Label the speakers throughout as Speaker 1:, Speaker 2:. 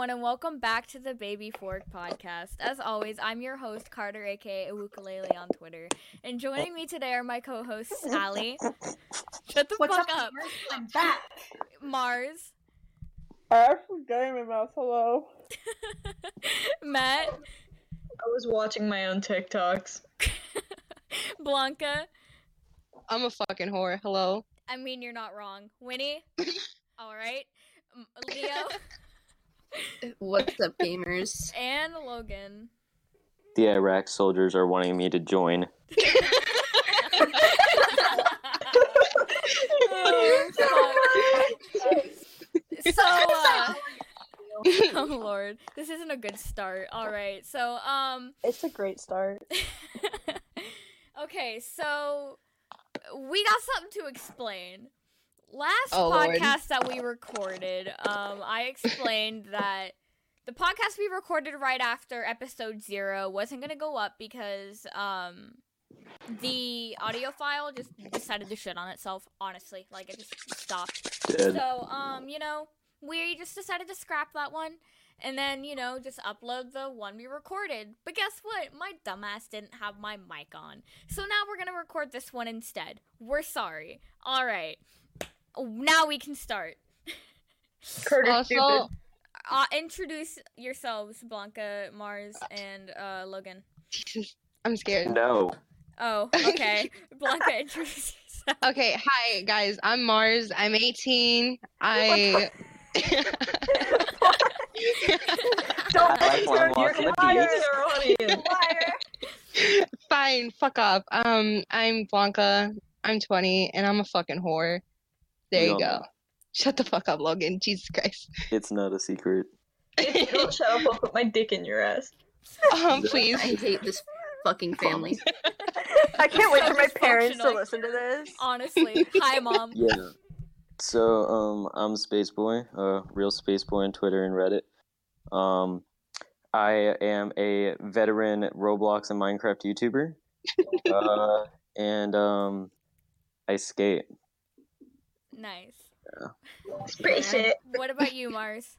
Speaker 1: everyone, and welcome back to the Baby Fork podcast. As always, I'm your host, Carter, aka Ukulele on Twitter. And joining me today are my co-hosts, Allie. Shut the
Speaker 2: What's
Speaker 1: fuck
Speaker 2: up?
Speaker 1: up.
Speaker 2: I'm back.
Speaker 1: Mars.
Speaker 3: I actually got in my mouth. Hello.
Speaker 1: Matt.
Speaker 4: I was watching my own TikToks.
Speaker 1: Blanca.
Speaker 5: I'm a fucking whore. Hello.
Speaker 1: I mean, you're not wrong. Winnie. Alright. Leo.
Speaker 6: What's up, gamers?
Speaker 1: And Logan.
Speaker 7: The Iraq soldiers are wanting me to join. Oh lord, this isn't a good start. All right, so
Speaker 3: It's a great start.
Speaker 1: okay, so we got something to explain. Last
Speaker 5: Lord.
Speaker 1: podcast that we recorded, I explained that the podcast we recorded right after episode 0 wasn't gonna go up because the audio file just decided to shit on itself. Honestly, like it just stopped.
Speaker 7: Dead.
Speaker 1: So we just decided to scrap that one and then just upload the one we recorded. But guess what? My dumbass didn't have my mic on, so now we're gonna record this one instead. We're sorry. All right. Now we can start.
Speaker 5: Also,
Speaker 1: Introduce yourselves, Blanca, Mars, and Logan.
Speaker 5: I'm scared.
Speaker 7: No.
Speaker 1: Oh, okay. Blanca, introduce yourself.
Speaker 5: Okay, hi guys. I'm Mars. I'm 18.
Speaker 3: Don't
Speaker 7: Like one
Speaker 3: you're
Speaker 7: walk in the
Speaker 3: liar.
Speaker 7: beach.
Speaker 3: Liar.
Speaker 5: Fine. Fuck off. I'm Blanca. I'm 20, and I'm a fucking whore. There
Speaker 7: We
Speaker 5: you
Speaker 7: all
Speaker 5: go.
Speaker 7: know.
Speaker 5: Shut the fuck up, Logan. Jesus Christ.
Speaker 7: It's not a secret.
Speaker 4: If you don't shut up, I'll put my dick in your ass.
Speaker 5: Please.
Speaker 6: I hate this fucking family.
Speaker 3: I can't wait for my
Speaker 1: Dysfunctional.
Speaker 3: parents to listen to this.
Speaker 1: Honestly. Hi, Mom.
Speaker 7: Yeah. So, I'm Space Boy, real Space Boy on Twitter and Reddit. I am a veteran Roblox and Minecraft YouTuber. And I skate.
Speaker 1: Nice.
Speaker 4: Spray shit.
Speaker 1: What about you, Mars?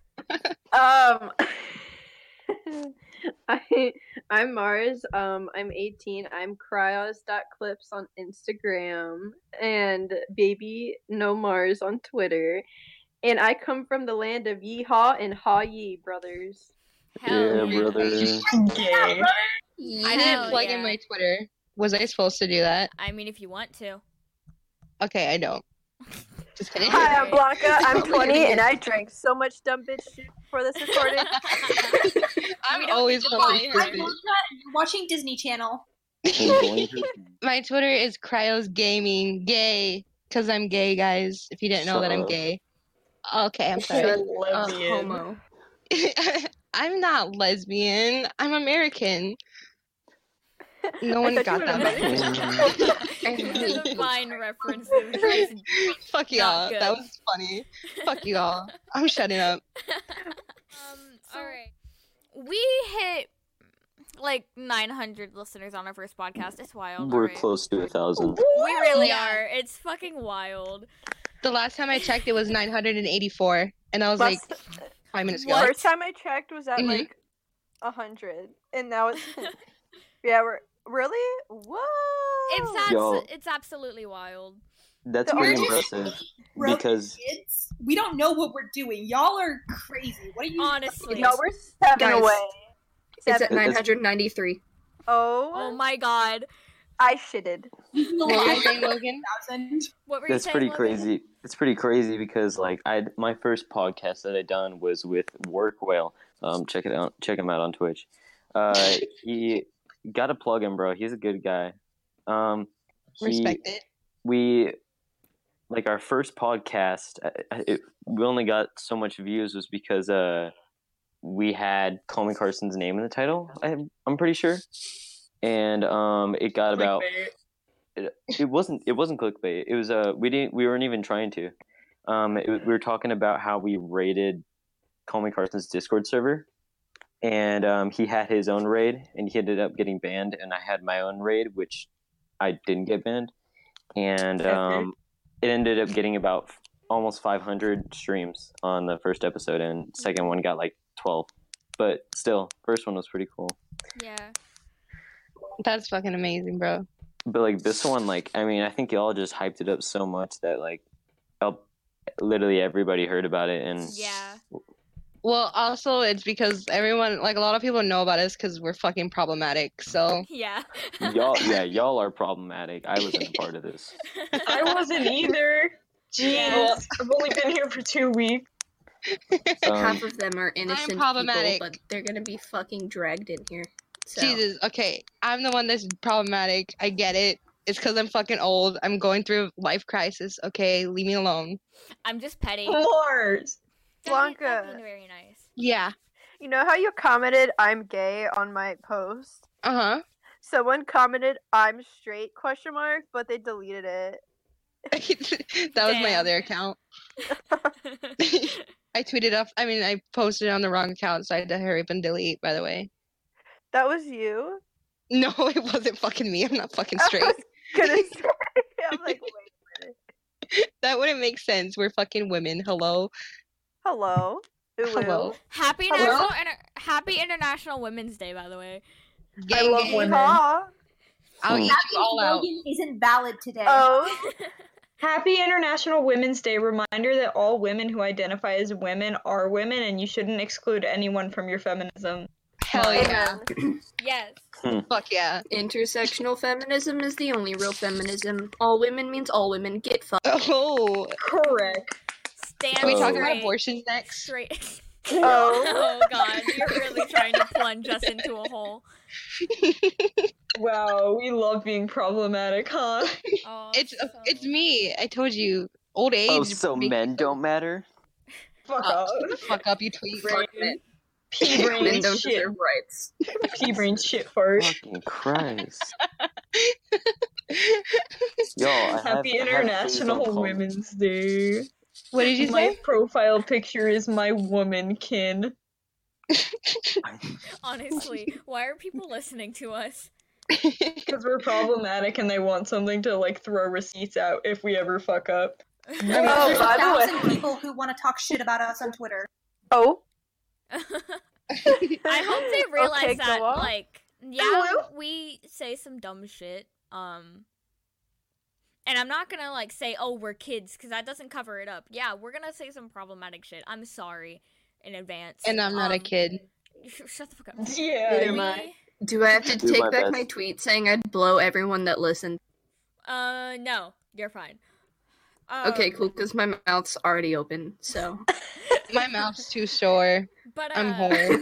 Speaker 8: I'm Mars. I'm 18. I'm cryos.clips on Instagram and baby no Mars on Twitter. And I come from the land of Yeehaw and Ha Yee brothers.
Speaker 1: Hell
Speaker 7: Yeah, brother.
Speaker 4: Gay.
Speaker 5: I
Speaker 1: Hell
Speaker 5: didn't plug
Speaker 1: yeah.
Speaker 5: in my Twitter. Was I supposed to do that?
Speaker 1: I mean, if you want to.
Speaker 5: Okay, I don't. Just kidding.
Speaker 8: Hi, I'm Blanca. I'm
Speaker 6: Probably gonna
Speaker 8: 20
Speaker 6: get-
Speaker 8: and I drank so much dumb bitch shit before this recorded.
Speaker 5: I'm
Speaker 1: don't
Speaker 5: always
Speaker 1: need to
Speaker 5: fucking
Speaker 1: buy her.
Speaker 5: stupid.
Speaker 2: You're watching Disney Channel.
Speaker 5: My Twitter is Cryos Gaming. Gay. Because I'm gay, guys. If you didn't know that I'm
Speaker 7: Shut up.
Speaker 5: gay. Okay, I'm sorry.
Speaker 4: You're lesbian.
Speaker 6: Homo.
Speaker 5: I'm not lesbian. I'm American. No one
Speaker 8: I
Speaker 5: got
Speaker 8: thought
Speaker 5: that.
Speaker 6: I hate
Speaker 1: The
Speaker 6: you.
Speaker 1: Vine references.
Speaker 5: Fuck
Speaker 1: Not
Speaker 5: y'all.
Speaker 1: good.
Speaker 5: That was funny. Fuck you all. I'm shutting up.
Speaker 1: Alright. We hit like 900 listeners on our first podcast. It's wild.
Speaker 7: We're
Speaker 1: alright.
Speaker 7: close to 1,000.
Speaker 1: We really
Speaker 5: Yeah.
Speaker 1: are. It's fucking wild.
Speaker 5: The last time I checked, it was 984. And that was like 5 minutes ago.
Speaker 8: First time I checked was at
Speaker 5: Mhm.
Speaker 8: like 100. And now it's. Yeah, we're. Really? Whoa!
Speaker 7: Yo.
Speaker 1: It's absolutely wild.
Speaker 7: That's
Speaker 8: The
Speaker 7: pretty
Speaker 8: orange-
Speaker 7: impressive.
Speaker 2: Broke
Speaker 7: Because
Speaker 2: kids. We don't know what we're doing. Y'all are crazy. What are you?
Speaker 1: Honestly.
Speaker 8: No, we're 7
Speaker 6: Guys,
Speaker 8: away.
Speaker 6: It's at
Speaker 8: Seven.
Speaker 6: 993.
Speaker 1: Oh
Speaker 8: Oh,
Speaker 1: my god.
Speaker 8: I shitted.
Speaker 5: What were you saying, Logan?
Speaker 2: 1,000.
Speaker 1: What were you
Speaker 7: that's
Speaker 1: saying,
Speaker 7: pretty
Speaker 1: Logan?
Speaker 7: crazy. It's pretty crazy because like my first podcast that I done was with Work Whale. Check it out. Check him out on Twitch. He got to plug him, bro. He's a good guy.
Speaker 5: Respect it.
Speaker 7: We like our first podcast. We only got so much views was because we had Call Me Carson's name in the title. I'm pretty sure, and it got about.
Speaker 4: Clickbait.
Speaker 7: It wasn't clickbait. It was we weren't even trying to. We were talking about how we raided Call Me Carson's Discord server, and he had his own raid, and he ended up getting banned, and I had my own raid, which I didn't get banned, and it ended up getting about almost 500 streams on the first episode, and second one got like 12. But still, first one was pretty cool.
Speaker 1: Yeah.
Speaker 5: That's fucking amazing, bro.
Speaker 7: But like this one, like I mean, I think y'all just hyped it up so much that like, literally everybody heard about it, and
Speaker 1: Yeah.
Speaker 5: Well, also it's because everyone, like a lot of people know about us because we're fucking problematic. So
Speaker 1: Yeah.
Speaker 7: y'all are problematic. I wasn't a part of this.
Speaker 4: I wasn't either. Jeez,
Speaker 1: Yeah.
Speaker 4: I've only been here for 2 weeks.
Speaker 6: Half of them are innocent people,
Speaker 5: problematic.
Speaker 6: but they're gonna be fucking dragged in here. So.
Speaker 5: Jesus, okay, I'm the one that's problematic. I get it. It's because I'm fucking old. I'm going through a life crisis. Okay, leave me alone.
Speaker 1: I'm just petty.
Speaker 4: Mars.
Speaker 8: Blanca.
Speaker 1: That'd be very nice.
Speaker 5: Yeah.
Speaker 8: You know how you commented "I'm gay" on my post?
Speaker 5: Uh
Speaker 8: Someone commented "I'm straight?" ? But they deleted it.
Speaker 5: huh. That was my
Speaker 1: Damn.
Speaker 5: other account. I tweeted up. I mean, I posted it on the wrong account, so I had to hurry up and delete. By the way.
Speaker 8: That was you.
Speaker 5: No, it wasn't fucking me. I'm not fucking
Speaker 8: I
Speaker 5: straight.
Speaker 8: was gonna say. I'm like, wait.
Speaker 5: That wouldn't make sense. We're fucking women. Hello.
Speaker 8: Hello. Ooh,
Speaker 5: Hello.
Speaker 1: Happy
Speaker 8: Hello?
Speaker 1: Happy International Women's Day, by the way.
Speaker 5: Gang,
Speaker 4: I love
Speaker 5: gang.
Speaker 4: women.
Speaker 8: Yeehaw.
Speaker 5: I'll eat you all out.
Speaker 2: Slogan isn't valid today.
Speaker 8: Oh,
Speaker 4: Happy International Women's Day. Reminder that all women who identify as women are women, and you shouldn't exclude anyone from your feminism.
Speaker 5: Hell yeah.
Speaker 1: Yes.
Speaker 5: Fuck yeah.
Speaker 6: Intersectional feminism is the only real feminism. All women means all women. Get fucked.
Speaker 5: Oh.
Speaker 4: Correct.
Speaker 1: Stand
Speaker 5: Can we talk
Speaker 1: straight.
Speaker 5: about abortion next?
Speaker 1: Straight.
Speaker 8: oh.
Speaker 1: Oh god, you're really trying to plunge us into a hole.
Speaker 4: Wow, we love being problematic, huh?
Speaker 1: Oh,
Speaker 5: It's me. I told you. Old age.
Speaker 7: Oh, so
Speaker 5: makes
Speaker 7: men
Speaker 5: you
Speaker 7: don't matter?
Speaker 4: Fuck
Speaker 5: Up.
Speaker 4: off.
Speaker 5: Fuck up, you tweet.
Speaker 6: Fuck men.
Speaker 4: Pea
Speaker 6: Men
Speaker 4: brain
Speaker 6: don't
Speaker 4: shit.
Speaker 6: deserve rights.
Speaker 4: Pea brain shit fart.
Speaker 7: Fucking Christ. Yo, I
Speaker 4: Happy
Speaker 7: have
Speaker 4: International
Speaker 7: hazel
Speaker 4: Women's Day.
Speaker 5: What did you
Speaker 4: My
Speaker 5: say?
Speaker 4: profile picture is my womankin.
Speaker 1: honestly, why are people listening to us?
Speaker 4: Because we're problematic and they want something to like throw receipts out if we ever fuck up.
Speaker 8: Oh,
Speaker 2: There's
Speaker 8: by the way.
Speaker 2: 1,000 people who want to talk shit about us on Twitter.
Speaker 8: Oh.
Speaker 1: I hope they realize
Speaker 8: Okay,
Speaker 1: that,
Speaker 8: go on.
Speaker 1: like, yeah,
Speaker 8: Hello?
Speaker 1: we say some dumb shit, and I'm not gonna, like, say, oh, we're kids, because that doesn't cover it up. Yeah, we're gonna say some problematic shit. I'm sorry in advance.
Speaker 5: And I'm not a kid.
Speaker 1: Shut the fuck up.
Speaker 4: Yeah.
Speaker 6: Neither am
Speaker 1: We-
Speaker 6: I. Do I have to
Speaker 7: Do
Speaker 6: take
Speaker 7: my
Speaker 6: back
Speaker 7: best.
Speaker 6: my tweet saying I'd blow everyone that listened?
Speaker 1: No, you're fine.
Speaker 6: Okay, cool, because my mouth's already open, so.
Speaker 5: My mouth's too sore.
Speaker 1: But,
Speaker 5: I'm whole.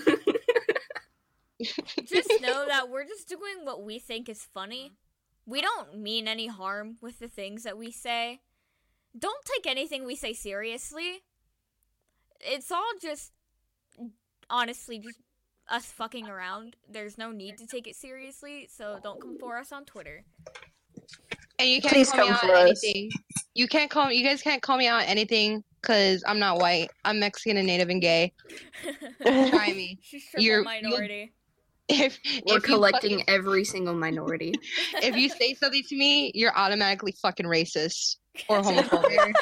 Speaker 1: just know that we're just doing what we think is funny. We don't mean any harm with the things that we say. Don't take anything we say seriously. It's all just, honestly, just us fucking around. There's no need to take it seriously, so don't come for us on Twitter.
Speaker 5: And you can't
Speaker 8: Please
Speaker 5: call me
Speaker 8: come
Speaker 5: out
Speaker 8: for
Speaker 5: on
Speaker 8: us.
Speaker 5: anything. You guys can't call me out on anything because I'm not white. I'm Mexican and Native and gay. Try me.
Speaker 1: She's triple
Speaker 5: You'll-
Speaker 1: minority.
Speaker 5: If
Speaker 6: We're
Speaker 5: you
Speaker 6: collecting
Speaker 5: fucking-
Speaker 6: every single minority.
Speaker 5: if you say something to me, you're automatically fucking racist or homophobic.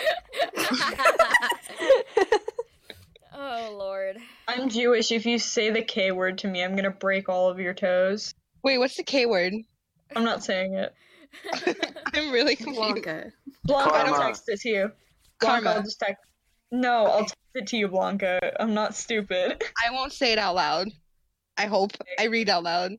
Speaker 1: Oh, Lord.
Speaker 4: I'm Jewish. If you say the K word to me, I'm gonna break all of your toes.
Speaker 5: Wait, what's the K word?
Speaker 4: I'm not saying it.
Speaker 5: I'm really confused.
Speaker 6: Blanca.
Speaker 4: Blanca, I'll
Speaker 7: Karma.
Speaker 4: text it to you. Blanca,
Speaker 5: Karma.
Speaker 4: I'll just text. No, I'll text it to you, Blanca. I'm not stupid.
Speaker 5: I won't say it out loud. I hope. I read out loud.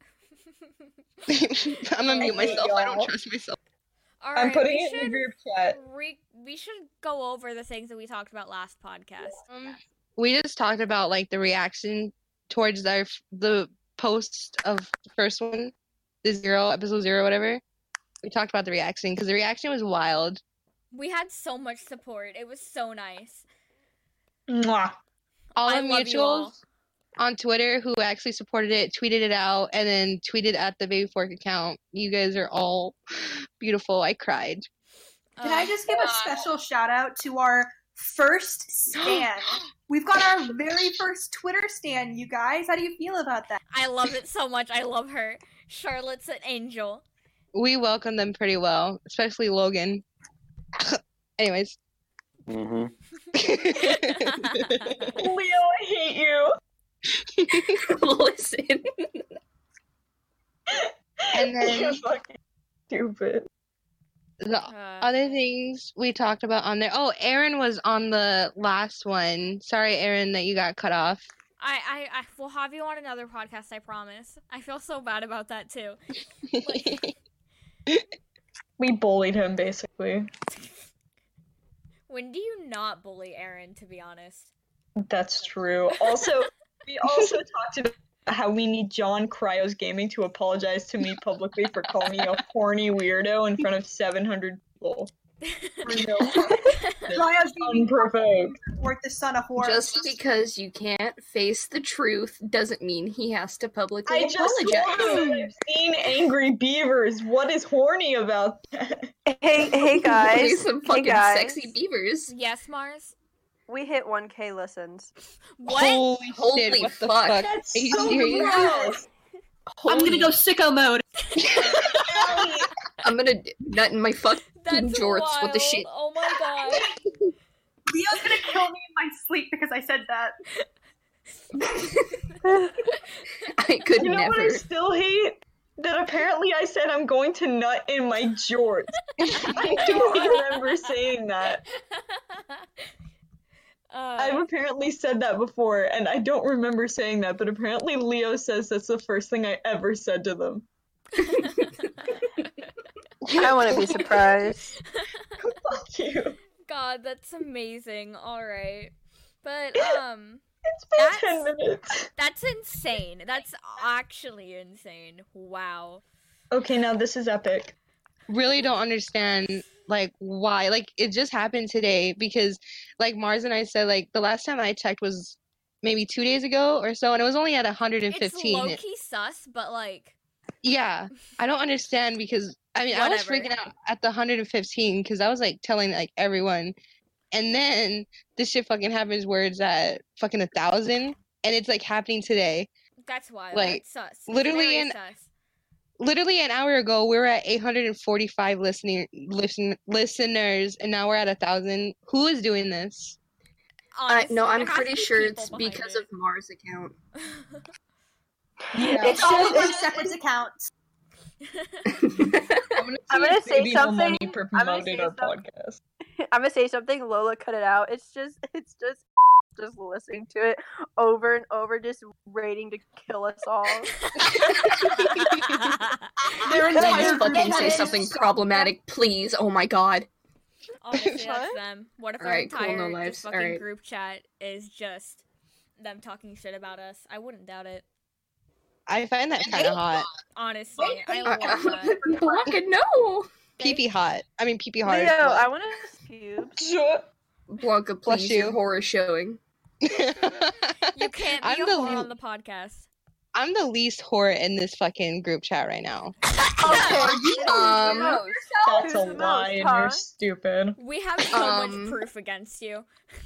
Speaker 5: I'm gonna mute
Speaker 4: I hate
Speaker 5: myself. I don't
Speaker 4: y'all.
Speaker 5: trust myself.
Speaker 1: All
Speaker 4: I'm
Speaker 1: right,
Speaker 4: putting
Speaker 1: we
Speaker 4: it in the
Speaker 1: should
Speaker 4: group chat.
Speaker 1: we should go over the things that we talked about last podcast.
Speaker 5: We just talked about like the reaction towards the post of the first one, episode 0, whatever. We talked about the reaction because the reaction was wild.
Speaker 1: We had so much support. It was so nice.
Speaker 4: Mwah.
Speaker 5: All
Speaker 1: I
Speaker 5: the
Speaker 1: love you all.
Speaker 5: mutuals on Twitter who actually supported it tweeted it out and then tweeted at the Baby Fork account. You guys are all beautiful. I cried.
Speaker 2: Can I just give a special shout out to our first stan? We've got our very first Twitter stan, you guys. How do you feel about that?
Speaker 1: I love it so much. I love her. Charlotte's an angel.
Speaker 5: We welcomed them pretty well, especially Logan. Anyways.
Speaker 7: Mm-hmm.
Speaker 4: Leo, I hate you. fucking stupid.
Speaker 5: The other things we talked about on there. Oh, Aaron was on the last one. Sorry, Aaron, that you got cut off.
Speaker 1: I will have you on another podcast, I promise. I feel so bad about that too.
Speaker 4: We bullied him, basically.
Speaker 1: When do you not bully Aaron, to be honest?
Speaker 4: That's true. Also, we also talked about how we need John Cryos Gaming to apologize to me publicly for calling me a horny weirdo in front of 700 people. Unprovoked.
Speaker 2: Worth the son of horror.
Speaker 6: Just because you can't face the truth doesn't mean he has to publicly
Speaker 4: I just told
Speaker 6: apologize.
Speaker 4: you I've seen Angry Beavers. What is horny about that?
Speaker 3: Hey
Speaker 6: Play
Speaker 3: guys.
Speaker 6: some
Speaker 3: Hey
Speaker 6: fucking
Speaker 3: guys.
Speaker 6: sexy beavers.
Speaker 1: Yes, Mars?
Speaker 3: We hit 1K listens.
Speaker 1: What?
Speaker 5: Holy
Speaker 6: Holy
Speaker 5: shit, what the
Speaker 6: fuck.
Speaker 5: fuck?
Speaker 4: That's
Speaker 5: Are you
Speaker 4: so
Speaker 5: serious?
Speaker 4: gross.
Speaker 2: I'm gonna go sicko mode.
Speaker 6: I'm gonna nut in my fucking
Speaker 1: That's
Speaker 6: jorts.
Speaker 1: wild.
Speaker 6: What the shit?
Speaker 1: Oh my god.
Speaker 2: Leo's gonna kill me in my sleep because I said that.
Speaker 6: I could
Speaker 4: You know
Speaker 6: never.
Speaker 4: what I still hate? That apparently I said I'm going to nut in my jorts. I don't remember saying that. I've apparently said that before, and I don't remember saying that, but apparently Leo says that's the first thing I ever said to them.
Speaker 3: I want to be surprised.
Speaker 4: Fuck you.
Speaker 1: God, that's amazing. Alright. But,
Speaker 4: It's been 10 minutes.
Speaker 1: that's insane. That's actually insane. Wow.
Speaker 4: Okay, now this is epic.
Speaker 5: Really don't understand like why. Like it just happened today because like Mars and I said like the last time I checked was maybe 2 days ago or so, and it was only at
Speaker 1: It's
Speaker 5: 115.
Speaker 1: low-key sus, but like...
Speaker 5: Yeah, I don't understand because I mean I was
Speaker 1: Whatever.
Speaker 5: freaking out at the 115 because I was like telling like everyone, and then this shit fucking happens where it's at fucking 1,000, and it's like happening today.
Speaker 1: That's wild.
Speaker 5: Like,
Speaker 1: It's sus. It's
Speaker 5: literally
Speaker 1: very
Speaker 5: in-
Speaker 1: sus.
Speaker 5: Literally an hour ago, we were at 845 listeners, and now we're at 1,000. Who is doing this?
Speaker 1: Honestly,
Speaker 6: No,
Speaker 1: there
Speaker 6: I'm
Speaker 1: has to
Speaker 6: pretty
Speaker 1: be
Speaker 6: sure
Speaker 1: people
Speaker 6: it's
Speaker 1: behind
Speaker 6: because
Speaker 1: it.
Speaker 6: of Mars' account.
Speaker 4: Yeah.
Speaker 2: It's all of our separate accounts.
Speaker 3: I'm gonna say
Speaker 4: Maybe no
Speaker 3: something.
Speaker 4: money for
Speaker 3: I'm gonna
Speaker 4: promoting
Speaker 3: say
Speaker 4: our
Speaker 3: something.
Speaker 4: podcast.
Speaker 3: I'm gonna say something. Lola, cut it out. It's just listening to it over and over, just waiting to kill us all.
Speaker 2: Their
Speaker 6: Please
Speaker 2: entire
Speaker 6: fucking
Speaker 2: group
Speaker 6: say
Speaker 2: is
Speaker 6: something
Speaker 2: so-
Speaker 6: problematic, please. Oh my god.
Speaker 1: Honestly, that's
Speaker 3: What?
Speaker 1: them. What if
Speaker 6: Alright,
Speaker 1: our
Speaker 6: cool,
Speaker 1: entire
Speaker 6: no
Speaker 1: just
Speaker 6: lives.
Speaker 1: fucking
Speaker 6: Alright.
Speaker 1: group chat is just them talking shit about us? I wouldn't doubt it.
Speaker 5: I find that kind of hot.
Speaker 1: Honestly, I love that.
Speaker 6: Blanca, no.
Speaker 5: Pee-pee hot. I mean pee-pee hard.
Speaker 3: Leo, I want to pubes.
Speaker 6: Blanca,
Speaker 5: Bless
Speaker 6: please,
Speaker 5: you.
Speaker 6: your horror showing.
Speaker 1: You can't be
Speaker 5: I'm
Speaker 1: a
Speaker 5: the
Speaker 1: whore
Speaker 5: l-
Speaker 1: on the podcast.
Speaker 5: I'm the least whore in this fucking group chat right now.
Speaker 3: Okay,
Speaker 4: That's a
Speaker 3: Who's the
Speaker 4: lie, and
Speaker 3: most,
Speaker 4: you're
Speaker 3: huh?
Speaker 4: stupid.
Speaker 1: We have so much
Speaker 6: Um,
Speaker 1: proof against you.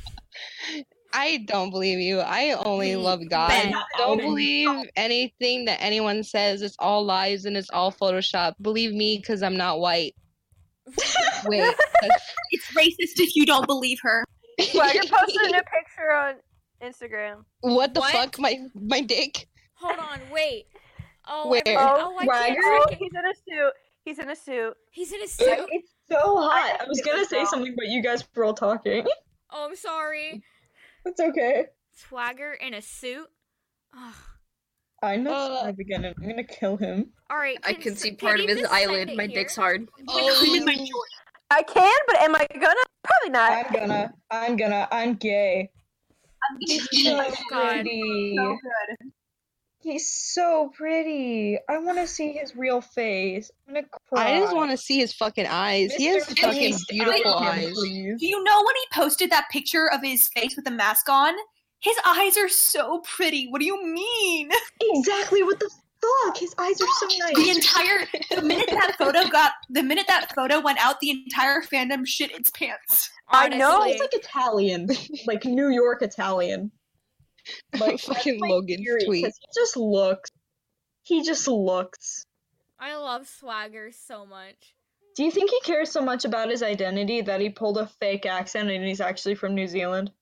Speaker 5: I don't believe you. I only
Speaker 1: We
Speaker 5: love God.
Speaker 1: bet.
Speaker 5: Don't believe anything that anyone says. It's all lies and it's all Photoshop. Believe me, because I'm not white. Wait. that's-
Speaker 2: It's racist if you don't believe her.
Speaker 3: Swagger posted a picture on Instagram.
Speaker 5: What the
Speaker 1: What?
Speaker 5: fuck? My dick?
Speaker 1: Hold on, wait. Oh,
Speaker 5: Where?
Speaker 1: oh, I can't
Speaker 4: Swagger?
Speaker 3: Oh,
Speaker 1: freaking-
Speaker 3: he's in a suit. He's in a suit.
Speaker 1: He's in a suit.
Speaker 4: It's so hot. I was gonna say something, but you guys were all talking.
Speaker 1: Oh, I'm sorry.
Speaker 4: It's okay.
Speaker 1: Swagger in a suit. Ugh.
Speaker 4: I'm not Swag again, and I'm gonna kill him.
Speaker 1: All right.
Speaker 6: I can see part of
Speaker 1: you
Speaker 6: his
Speaker 1: just send
Speaker 6: eyelid.
Speaker 1: it
Speaker 6: My
Speaker 1: here?
Speaker 6: dick's hard.
Speaker 5: Oh,
Speaker 3: I can, but am I gonna? Probably not.
Speaker 4: I'm gay. He's so
Speaker 1: God.
Speaker 4: pretty.
Speaker 2: So good.
Speaker 4: He's so pretty. I want to see his real face. I'm gonna cry.
Speaker 5: I just want to see his fucking eyes. He has
Speaker 4: Mr.
Speaker 5: fucking
Speaker 4: Beast,
Speaker 5: beautiful
Speaker 4: I can,
Speaker 5: eyes.
Speaker 4: please.
Speaker 2: Do you know when he posted that picture of his face with the mask on? His eyes are so pretty. What do you mean?
Speaker 4: Exactly. What the fuck? His eyes are so nice.
Speaker 2: The minute that photo went out, the entire fandom shit its pants.
Speaker 3: I know.
Speaker 1: Honestly.
Speaker 4: He's like Italian, like New York Italian. Like
Speaker 5: Fucking
Speaker 4: that's my
Speaker 5: Logan's
Speaker 4: theory,
Speaker 5: tweet.
Speaker 4: 'cause He just looks.
Speaker 1: I love Swagger so much.
Speaker 4: Do you think he cares so much about his identity that he pulled a fake accent and he's actually from New Zealand?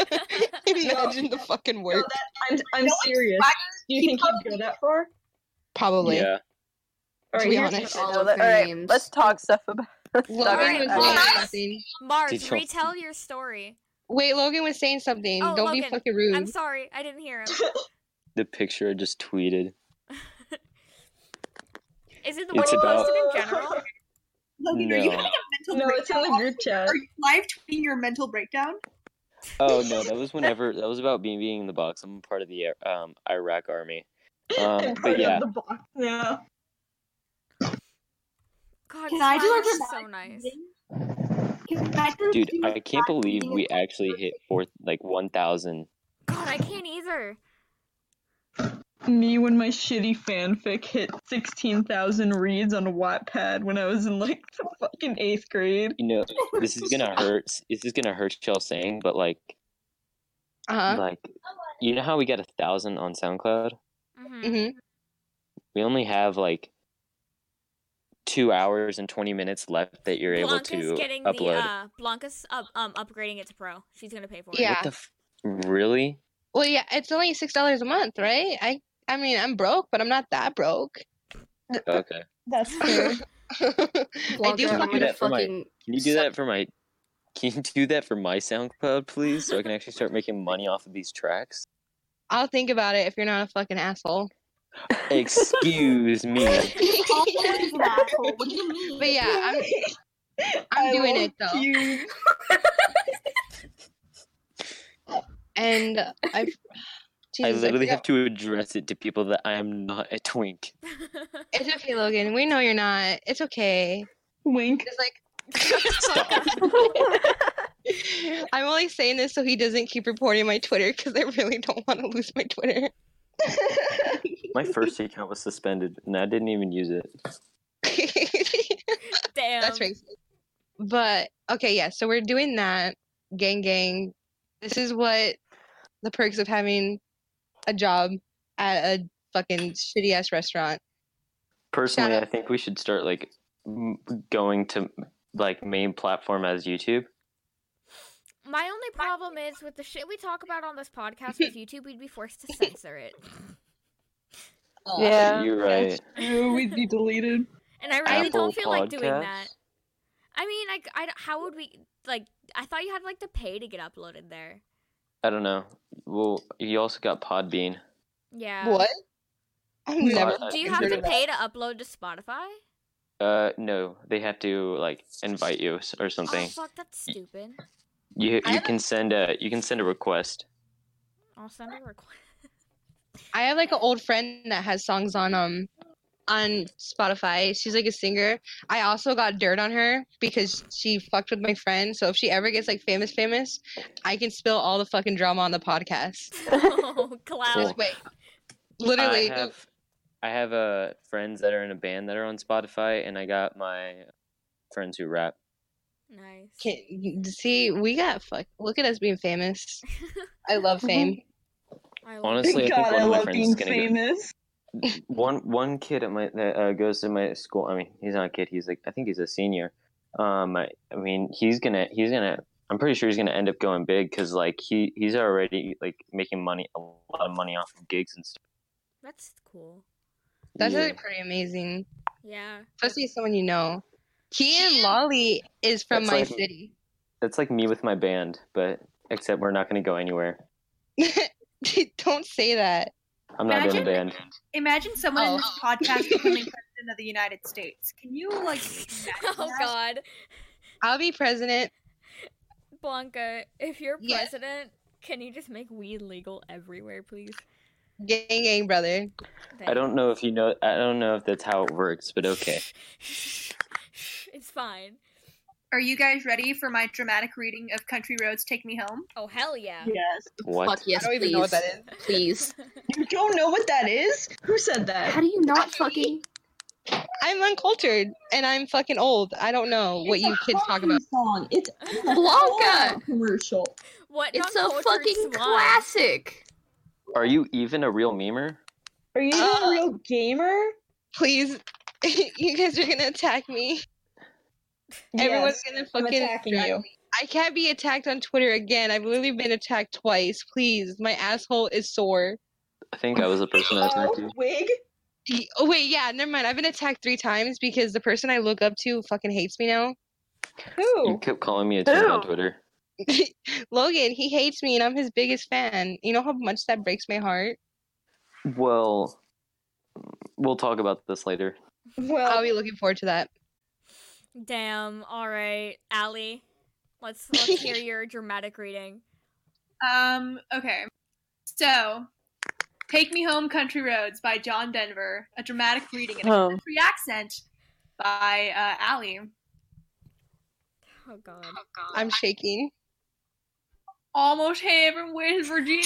Speaker 5: Imagine the fucking work.
Speaker 4: I'm serious. Do you think he'd go that far?
Speaker 5: Probably.
Speaker 7: Yeah.
Speaker 4: All
Speaker 5: To
Speaker 4: right,
Speaker 5: be
Speaker 4: here's
Speaker 5: honest.
Speaker 6: all
Speaker 8: No,
Speaker 6: of
Speaker 8: that-
Speaker 6: their
Speaker 8: all right,
Speaker 6: names.
Speaker 8: let's talk stuff about. let's talk
Speaker 5: Logan
Speaker 8: about-
Speaker 5: was saying
Speaker 1: Mars.
Speaker 5: something.
Speaker 1: Mars,
Speaker 7: Did you-
Speaker 1: retell your story.
Speaker 5: Wait, Logan was saying something.
Speaker 1: Oh,
Speaker 5: Don't
Speaker 1: Logan,
Speaker 5: be fucking rude.
Speaker 1: I'm sorry, I didn't hear him.
Speaker 7: The picture I just tweeted.
Speaker 1: Is it the one
Speaker 7: It's
Speaker 1: you
Speaker 7: about-
Speaker 1: posted in general?
Speaker 2: Logan, are you
Speaker 7: No.
Speaker 2: having a mental
Speaker 4: No, it's in
Speaker 2: breakdown?
Speaker 4: the group chat.
Speaker 2: Are you live tweeting your mental breakdown?
Speaker 7: Oh no, that was that was about me being in the box. I'm part of the Iraq army.
Speaker 4: And part
Speaker 7: But
Speaker 4: of
Speaker 7: yeah,
Speaker 4: the box. Yeah.
Speaker 1: God,
Speaker 2: Can I do a
Speaker 1: Smiler's so
Speaker 2: dramatic
Speaker 1: nice.
Speaker 2: Can I do
Speaker 7: dude,
Speaker 2: a
Speaker 7: I can't believe
Speaker 2: reading
Speaker 7: we
Speaker 2: of-
Speaker 7: actually hit 1,000.
Speaker 1: God, I can't either.
Speaker 4: Me when my shitty fanfic hit 16,000 reads on Wattpad when I was in like the fucking 8th grade.
Speaker 7: You know, this is gonna hurt. This is gonna hurt y'all saying, but like,
Speaker 5: Uh-huh.
Speaker 7: you know how we got 1,000 on SoundCloud?
Speaker 1: Hmm
Speaker 5: hmm
Speaker 7: We only have like 2 hours and 20 minutes left that you're able
Speaker 1: Blanca's
Speaker 7: to
Speaker 1: getting
Speaker 7: upload.
Speaker 1: the Blanca's upgrading it to pro. She's gonna pay for it.
Speaker 5: Yeah.
Speaker 7: What the really?
Speaker 5: Well, yeah, it's only $6 a month, right? I mean, I'm broke, but I'm not that broke.
Speaker 7: Okay.
Speaker 4: That's fair.
Speaker 5: I
Speaker 6: Blanca,
Speaker 5: do
Speaker 6: I'm
Speaker 5: fucking
Speaker 7: do
Speaker 6: gonna
Speaker 7: that for my-
Speaker 6: fucking.
Speaker 7: Can you do that for my? Can you do that for my SoundCloud, please, so I can actually start making money off of these tracks?
Speaker 5: I'll think about it if you're not a fucking asshole.
Speaker 7: Excuse me.
Speaker 2: Always an asshole. What do you mean?
Speaker 5: But yeah, I'm
Speaker 4: I
Speaker 5: doing
Speaker 4: love
Speaker 5: it though.
Speaker 4: you.
Speaker 5: And
Speaker 7: I
Speaker 5: Jesus,
Speaker 7: literally
Speaker 5: forgot-
Speaker 7: have to address it to people that I am not a twink.
Speaker 5: It's okay, Logan. We know you're not. It's okay.
Speaker 4: Wink.
Speaker 5: It's like
Speaker 7: Stop.
Speaker 5: I'm only saying this so he doesn't keep reporting my Twitter because I really don't want to lose my Twitter.
Speaker 7: My first account was suspended, and I didn't even use it.
Speaker 1: Damn.
Speaker 5: That's racist. But okay, yeah. So we're doing that. Gang. This is what the perks of having a job at a fucking shitty ass restaurant.
Speaker 7: Personally,
Speaker 5: Shout
Speaker 7: I think we should start like going to like main platform as YouTube.
Speaker 1: My only problem is with the shit we talk about on this podcast with YouTube, we'd be forced to censor it.
Speaker 8: Yeah.
Speaker 7: You're right.
Speaker 4: Ew, we'd be deleted.
Speaker 1: And I really
Speaker 7: Apple
Speaker 1: don't feel like doing
Speaker 7: Podcasts?
Speaker 1: that. I mean, how would we, like, I thought you had, like, to pay to get uploaded there.
Speaker 7: I don't know. Well, you also got Podbean.
Speaker 1: Yeah.
Speaker 5: What? I've never.
Speaker 1: Do you
Speaker 7: I
Speaker 1: have
Speaker 7: heard
Speaker 1: to
Speaker 7: of that.
Speaker 1: pay to upload to Spotify?
Speaker 7: No, they have to like invite you or
Speaker 1: Oh,
Speaker 7: something.
Speaker 1: fuck, that's stupid.
Speaker 7: You
Speaker 5: I
Speaker 7: can send a request.
Speaker 1: I'll send a request.
Speaker 5: I have like an old friend that has songs on Spotify. She's like a singer. I also got dirt on her because she fucked with my friend. So if she ever gets like famous, I can spill all the fucking drama on the podcast.
Speaker 1: Oh, cloud.
Speaker 7: Cool.
Speaker 5: Wait, literally.
Speaker 7: I have friends that are in a band that are on Spotify, and I got my friends who rap.
Speaker 1: Nice.
Speaker 5: See, we got Look at us being famous. I love fame.
Speaker 1: I love
Speaker 7: Honestly, I think
Speaker 4: God,
Speaker 7: one
Speaker 4: I
Speaker 7: of my
Speaker 4: love
Speaker 7: friends
Speaker 4: being
Speaker 7: is gonna
Speaker 4: famous.
Speaker 7: one kid at my that goes to my school. I mean, he's not a kid. He's like, I think he's a senior. I mean, he's gonna. I'm pretty sure he's gonna end up going big because like he's already like making a lot of money off of gigs and stuff.
Speaker 1: That's cool.
Speaker 5: That's
Speaker 7: Yeah.
Speaker 5: really pretty amazing.
Speaker 1: Yeah.
Speaker 5: Especially someone you know. Kian Lolly is from
Speaker 7: That's
Speaker 5: my
Speaker 7: like-
Speaker 5: city.
Speaker 7: That's like me with my band, but except we're not gonna go anywhere.
Speaker 5: Don't say that.
Speaker 7: I'm not doing a
Speaker 2: Imagine-
Speaker 7: band.
Speaker 2: Imagine someone in
Speaker 5: Oh.
Speaker 2: this podcast becoming president of the United States. Can you like?
Speaker 1: Oh,
Speaker 2: imagine that?
Speaker 1: God.
Speaker 5: I'll be president.
Speaker 1: Blanca, if you're
Speaker 5: Yeah.
Speaker 1: president, can you just make weed legal everywhere, please?
Speaker 5: Gang, brother.
Speaker 7: I don't know if you know. I don't know if that's how it works, but okay.
Speaker 1: It's fine.
Speaker 2: Are you guys ready for my dramatic reading of Country Roads Take Me Home?
Speaker 1: Oh, hell yeah.
Speaker 4: Yes.
Speaker 7: What?
Speaker 6: Fuck yes,
Speaker 5: I don't even
Speaker 6: please.
Speaker 5: know what that is.
Speaker 6: Please.
Speaker 4: You don't know what that is? Who said that?
Speaker 6: How do you not fucking?
Speaker 5: I'm uncultured and I'm fucking old. I don't know what you kids talk about.
Speaker 4: Song. It's a
Speaker 6: Blanca!
Speaker 4: commercial.
Speaker 1: What
Speaker 6: It's a
Speaker 1: non-cultured
Speaker 6: fucking
Speaker 1: swine?
Speaker 6: classic.
Speaker 7: Are you even a real memer?
Speaker 4: Are you a real gamer?
Speaker 5: Please, you guys are gonna attack me. Everyone's gonna
Speaker 4: I'm
Speaker 5: fucking
Speaker 4: attacking
Speaker 5: drag
Speaker 4: you.
Speaker 5: me. I can't be attacked on Twitter again. I've literally been attacked twice. Please, my asshole is sore.
Speaker 7: I think I was the person that attacked
Speaker 4: Oh,
Speaker 7: you.
Speaker 4: wig?
Speaker 5: Oh wait, yeah, never mind. I've been attacked 3 times because the person I look up to fucking hates me now.
Speaker 7: You
Speaker 4: Who?
Speaker 7: kept calling me a twink on
Speaker 3: Who?
Speaker 7: Twitter.
Speaker 5: Logan, he hates me and I'm his biggest fan. You know how much that breaks my heart?
Speaker 7: Well, we'll talk about this later.
Speaker 5: I'll
Speaker 4: Well,
Speaker 5: be looking forward to that.
Speaker 1: Damn. All right, Allie. Let's hear your dramatic reading.
Speaker 2: Okay. So, Take Me Home Country Roads by John Denver, a dramatic reading in a
Speaker 3: Home.
Speaker 2: country accent by Allie.
Speaker 1: Oh God.
Speaker 5: I'm shaking.
Speaker 2: Almost heaven, West Virginia.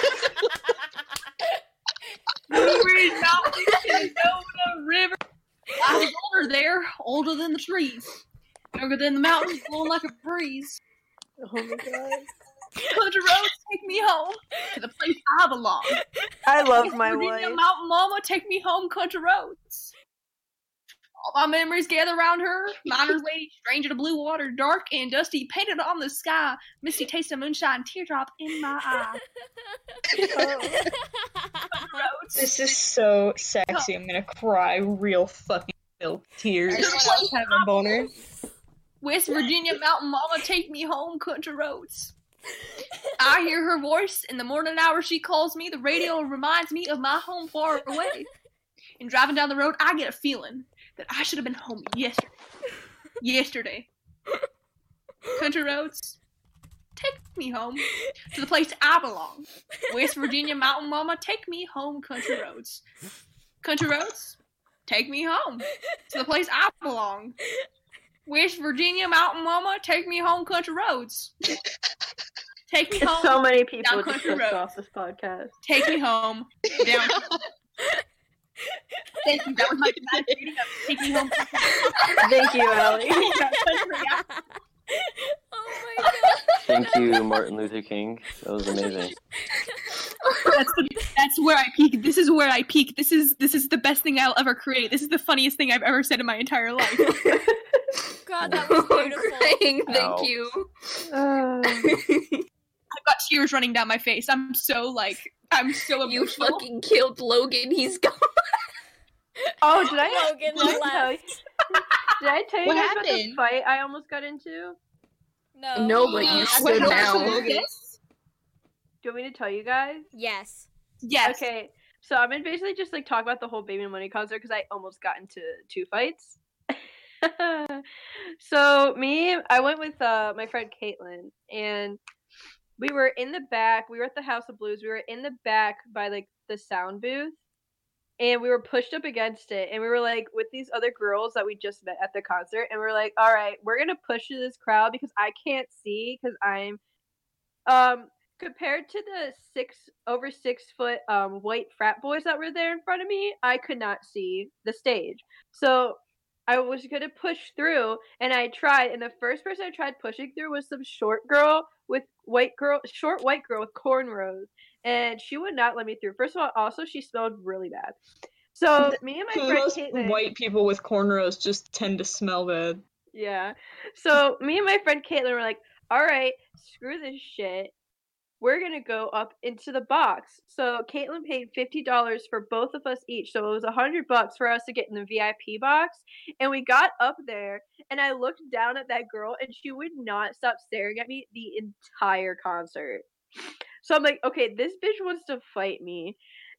Speaker 2: Green mountains and over the river. I was older there, older than the trees, younger than the mountains, blowing like a breeze.
Speaker 3: Oh my god.
Speaker 2: Country roads, take me home to the place I belong.
Speaker 3: I love my
Speaker 2: Virginia
Speaker 3: wife.
Speaker 2: Mountain Mama, take me home, country roads. All my memories gather around her. Miner's lady, stranger to blue water, dark and dusty, painted on the sky. Misty taste of moonshine, teardrop in my eye. Roads.
Speaker 4: this is so sexy. I'm gonna cry real fucking milk tears.
Speaker 5: Everyone else have a boner.
Speaker 2: West Virginia Mountain Mama, take me home, country roads. I hear her voice in the morning hour. She calls me. The radio reminds me of my home far away. And driving down the road, I get a feeling that I should have been home yesterday. Country roads, take me home to the place I belong. West Virginia Mountain Mama, take me home, country roads. Country roads, take me home to the place I belong. West Virginia Mountain Mama, take me home, country roads. Take me home.
Speaker 3: So many people
Speaker 2: down
Speaker 3: just
Speaker 2: country
Speaker 3: pissed
Speaker 2: road.
Speaker 3: off this podcast.
Speaker 2: Take me home. Down. Thank you. That was my dramatic reading of Take Me Home.
Speaker 3: Thank you, Allie.
Speaker 1: Oh my God.
Speaker 7: Thank you, Martin Luther King. That was amazing.
Speaker 2: That's where I peak. This is where I peak. This is the best thing I'll ever create. This is the funniest thing I've ever said in my entire life.
Speaker 1: God, that was beautiful.
Speaker 6: Crying,
Speaker 7: Ow.
Speaker 6: thank you.
Speaker 2: I've got tears running down my face. I'm so emotional.
Speaker 6: You fucking killed Logan. He's gone.
Speaker 3: Oh, did I
Speaker 1: Logan
Speaker 3: tell you?
Speaker 1: left.
Speaker 3: Did I tell you
Speaker 5: What
Speaker 3: guys about the
Speaker 5: happened?
Speaker 3: fight I almost got into?
Speaker 1: No.
Speaker 6: No, but you
Speaker 5: What
Speaker 6: should
Speaker 5: happened
Speaker 6: now.
Speaker 5: to Logan?
Speaker 3: Do you want me to tell you guys?
Speaker 1: Yes.
Speaker 2: Yes.
Speaker 3: Okay, so I'm gonna basically just like talk about the whole Baby Money concert because I almost got into 2 fights. So I went with my friend Caitlin, and we were in the back. We were at the House of Blues. We were in the back by like the sound booth, and we were pushed up against it. And we were like with these other girls that we just met at the concert, and we're like, all right, we're gonna push through this crowd because I can't see because I'm compared to the over 6 foot white frat boys that were there in front of me, I could not see the stage. So I was gonna push through, and I tried, and the first person I tried pushing through was some short white girl with cornrows, and she would not let me through. First of all, also she smelled really bad. So me and my friend
Speaker 4: Most
Speaker 3: Caitlin,
Speaker 4: white people with cornrows just tend to smell bad.
Speaker 3: yeah. So me and my friend Caitlin were like, all right, screw this shit. We're gonna go up into the box. So Caitlin paid $50 for both of us each. So it was $100 for us to get in the VIP box. And we got up there, and I looked down at that girl, and she would not stop staring at me the entire concert. So I'm like, okay, this bitch wants to fight me.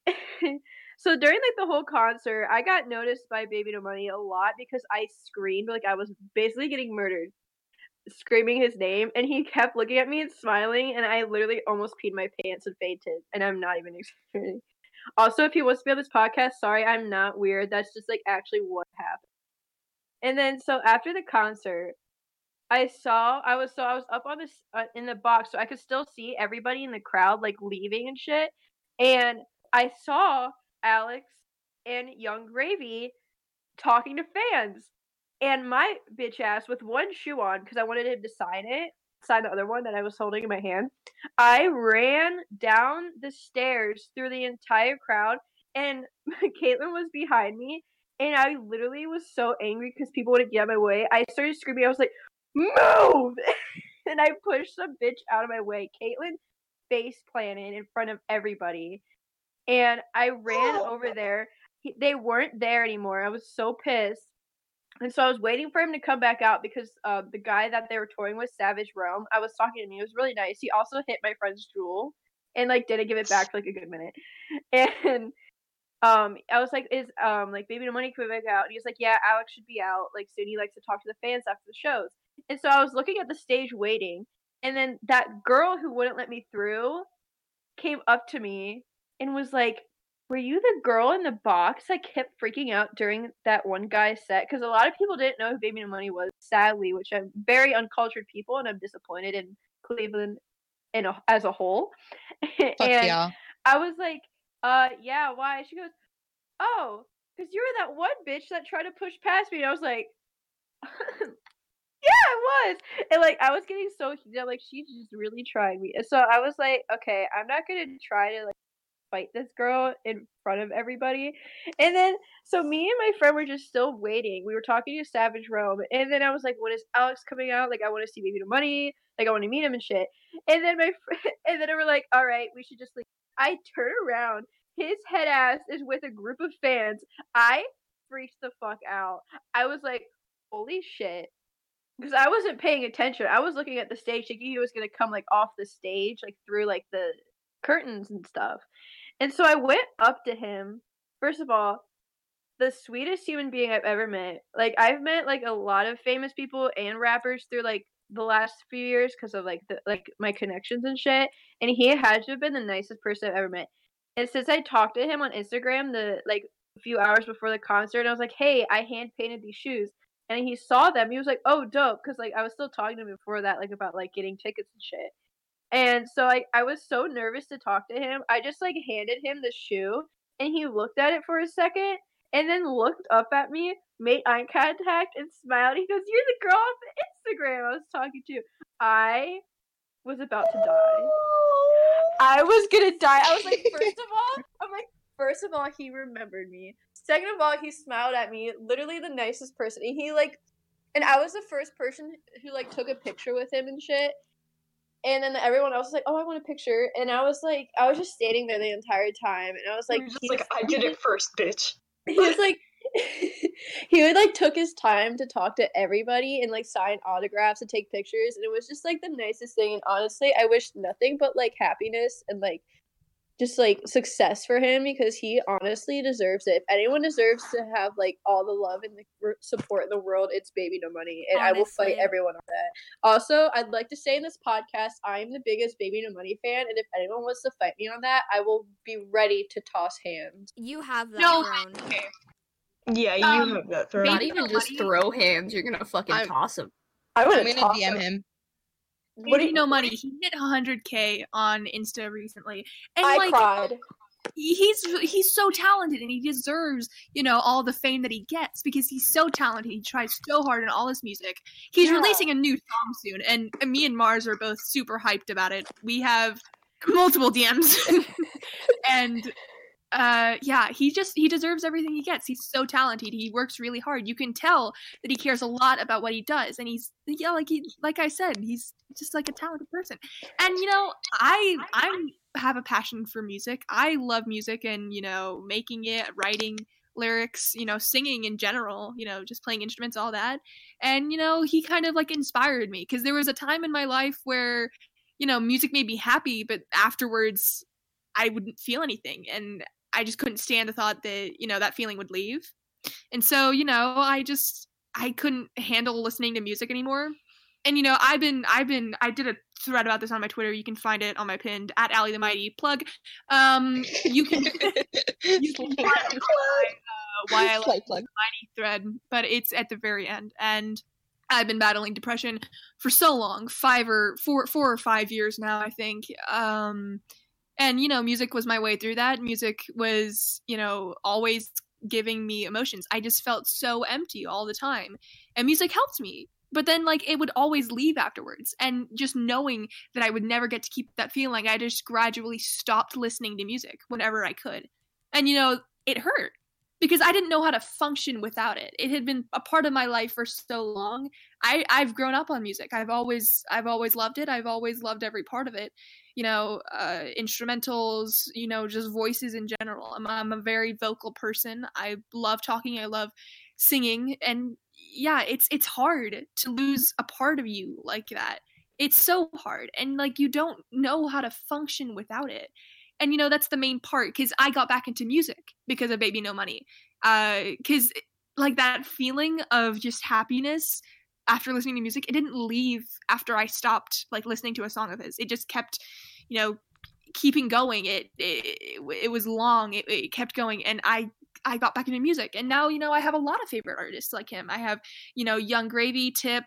Speaker 3: So during like the whole concert, I got noticed by Baby No Money a lot because I screamed like I was basically getting murdered, screaming his name, and he kept looking at me and smiling, and I literally almost peed my pants and fainted, and I'm not even exaggerating. Also, if he wants to be on this podcast, sorry, I'm not weird. That's just like actually what happened. And then so after the concert, I was up on this in the box, so I could still see everybody in the crowd like leaving and shit, and I saw Alex and Young Gravy talking to fans. And my bitch ass, with one shoe on, because I wanted him to sign the other one that I was holding in my hand, I ran down the stairs through the entire crowd, and Caitlin was behind me, and I literally was so angry because people wouldn't get out of my way. I started screaming. I was like, move! And I pushed some bitch out of my way. Caitlin face planted in front of everybody. And I ran over there. they weren't there anymore. I was so pissed. And so I was waiting for him to come back out because the guy that they were touring with, Savage Rome, I was talking to him. He was really nice. He also hit my friend's jewel and like didn't give it back for like a good minute. And I was like, is like Baby No Money coming back out? And he was like, yeah, Alex should be out like soon. He likes to talk to the fans after the shows. And so I was looking at the stage waiting, and then that girl who wouldn't let me through came up to me and was like, were you the girl in the box that kept freaking out during that one guy's set? Because a lot of people didn't know who Baby No Money was, sadly, which I'm very uncultured people, and I'm disappointed in Cleveland as a whole.
Speaker 5: Fuck
Speaker 3: and
Speaker 5: y'all.
Speaker 3: I was like, yeah, why? She goes, oh, because you were that one bitch that tried to push past me. And I was like, yeah, I was. And like, I was getting so heated. I'm like, she just really tried me. And so I was like, okay, I'm not going to try to like fight this girl in front of everybody. And then, so me and my friend were just still waiting. We were talking to Savage Rome. And then I was like, when is Alex coming out? Like, I want to see Baby No Money. Like, I want to meet him and shit. And then and then we were like, all right, we should just like, I turn around. His head ass is with a group of fans. I freaked the fuck out. I was like, holy shit. Because I wasn't paying attention. I was looking at the stage thinking he was going to come like off the stage, like through like the curtains and stuff. And so I went up to him. First of all, the sweetest human being I've ever met. Like, I've met like a lot of famous people and rappers through like the last few years because of like my connections and shit. And he had to have been the nicest person I've ever met. And since I talked to him on Instagram a few hours before the concert, I was like, hey, I hand painted these shoes. And he saw them. He was like, oh, dope. Because like I was still talking to him before that, like about like getting tickets and shit. And so I was so nervous to talk to him. I just like handed him the shoe, and he looked at it for a second, and then looked up at me, made eye contact, and smiled. He goes, "You're the girl off Instagram I was talking to." I was about to die. I was gonna die. I was like, first of all, he remembered me. Second of all, he smiled at me. Literally the nicest person. And I was the first person who like took a picture with him and shit. And then everyone else was like, "Oh, I want a picture." And I was just standing there the entire time, and I was like,
Speaker 4: I did it first, bitch.
Speaker 3: He was like, he would like took his time to talk to everybody and like sign autographs and take pictures, and it was just like the nicest thing. And honestly, I wish nothing but like happiness and like just like success for him, because he honestly deserves it. If anyone deserves to have like all the love and the support in the world, it's Baby No Money, and honestly, I will fight everyone on that. Also, I'd like to say in this podcast, I'm the biggest Baby No Money fan, and if anyone wants to fight me on that, I will be ready to toss hands.
Speaker 1: You have that throne.
Speaker 2: Okay.
Speaker 4: Yeah, you have that throne.
Speaker 6: Not even just throw hands, you're gonna fucking toss him.
Speaker 3: I'm gonna
Speaker 5: DM him.
Speaker 2: Baby No Money, he hit 100K on Insta recently, and
Speaker 3: I
Speaker 2: like
Speaker 3: cried.
Speaker 2: He's so talented, and he deserves, you know, all the fame that he gets because he's so talented. He tries so hard in all his music. He's releasing a new song soon, and me and Mars are both super hyped about it. We have multiple DMs, and he deserves everything he gets. He's so talented. He works really hard. You can tell that he cares a lot about what he does, and like I said, he's just like a talented person. And you know, I have a passion for music. I love music, and you know, making it, writing lyrics, you know, singing in general, you know, just playing instruments, all that. And you know, he kind of like inspired me, because there was a time in my life where, you know, music made me happy, but afterwards I wouldn't feel anything, and I just couldn't stand the thought that, you know, that feeling would leave. And so, you know, I couldn't handle listening to music anymore. And, you know, I did a thread about this on my Twitter. You can find it on my pinned at Allie the Mighty plug. You can find why I like the Mighty thread, but it's at the very end. And I've been battling depression for so long, 4 or 5 years now, I think. And, you know, music was my way through that. Music was, you know, always giving me emotions. I just felt so empty all the time. And music helped me. But then, like, it would always leave afterwards. And just knowing that I would never get to keep that feeling, I just gradually stopped listening to music whenever I could. And, you know, it hurt. Because I didn't know how to function without it. It had been a part of my life for so long. I've grown up on music. I've always loved it. I've always loved every part of it. instrumentals, just voices in general. I'm a very vocal person. I love talking. I love singing. And yeah, it's hard to lose a part of you like that. It's so hard. And like, you don't know how to function without it. And that's the main part, because I got back into music because of Baby No Money. Because like that feeling of just happiness after listening to music, it didn't leave after I stopped like listening to a song of his. It just kept, keeping going. It was long. It kept going, and I got back into music, and now I have a lot of favorite artists like him. I have Young Gravy, Tip,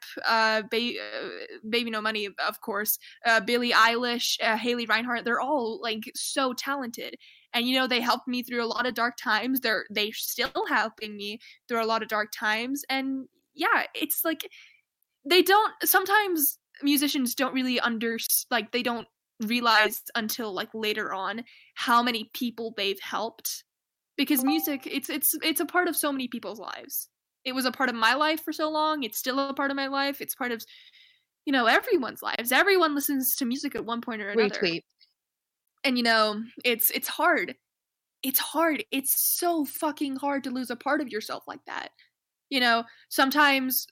Speaker 2: Baby No Money, of course, Billie Eilish, Haley Reinhart. They're all like so talented, and they helped me through a lot of dark times. They're still helping me through a lot of dark times, and yeah, it's like sometimes musicians don't really they don't realize until like later on how many people they've helped, because music it's a part of so many people's lives. It was a part of my life for so long. It's still a part of my life. It's part of everyone's lives. Everyone listens to music at one point or another.
Speaker 5: Retweet.
Speaker 2: And it's hard. It's hard. It's so fucking hard to lose a part of yourself like that. Sometimes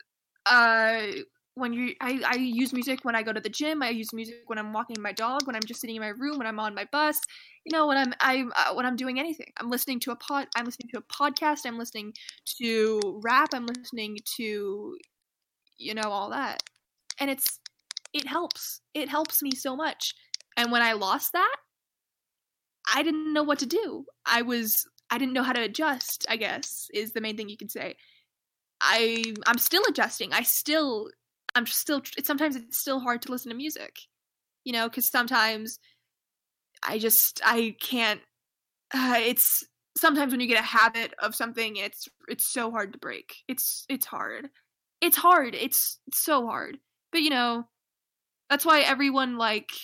Speaker 2: when I use music when I go to the gym. I use music when I'm walking my dog, when I'm just sitting in my room, when I'm on my bus, when I'm doing anything. I'm listening to a podcast, I'm listening to rap, I'm listening to all that. And it helps. It helps me so much. And when I lost that, I didn't know what to do. I didn't know how to adjust, I guess, is the main thing you can say. I'm still adjusting. Sometimes it's still hard to listen to music, because sometimes I can't, it's sometimes when you get a habit of something, it's so hard to break. It's hard. It's hard. It's so hard. But that's why everyone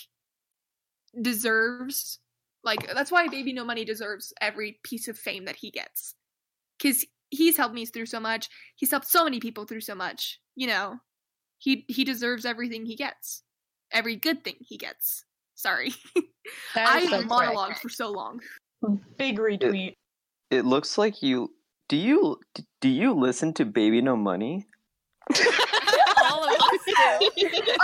Speaker 2: deserves, that's why Baby No Money deserves every piece of fame that he gets. 'Cause he's helped me through so much. He's helped so many people through so much. He deserves everything he gets. Every good thing he gets. Sorry. I monologued for so long.
Speaker 4: Big retweet.
Speaker 7: It looks like you. Do you listen to Baby No Money?
Speaker 1: All of us do.